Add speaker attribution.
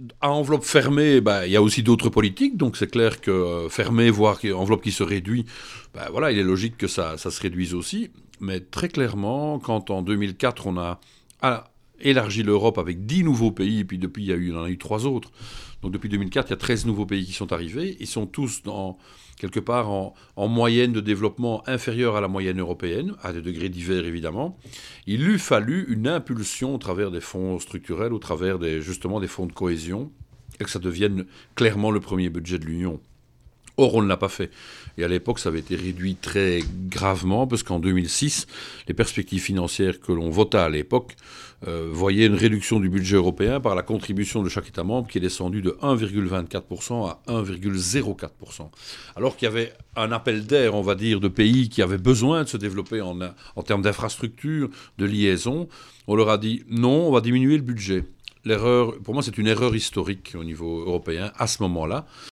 Speaker 1: à enveloppe fermée, il y a aussi d'autres politiques, donc c'est clair que fermée, voire enveloppe qui se réduit, voilà, il est logique que ça se réduise aussi. Mais très clairement, quand en 2004, on a élargi l'Europe avec 10 nouveaux pays, et puis depuis, il y en a eu 3 autres. Donc depuis 2004, il y a 13 nouveaux pays qui sont arrivés. Ils sont tous quelque part en moyenne de développement inférieure à la moyenne européenne, à des degrés divers évidemment. Il eût fallu une impulsion au travers des fonds structurels, au travers justement des fonds de cohésion, et que ça devienne clairement le premier budget de l'Union. Or, on ne l'a pas fait. Et à l'époque, ça avait été réduit très gravement, parce qu'en 2006, les perspectives financières que l'on vota à l'époque voyaient une réduction du budget européen par la contribution de chaque État membre qui est descendue de 1,24% à 1,04%. Alors qu'il y avait un appel d'air, on va dire, de pays qui avaient besoin de se développer en termes d'infrastructures, de liaisons. On leur a dit non, on va diminuer le budget. L'erreur, pour moi, c'est une erreur historique au niveau européen à ce moment-là.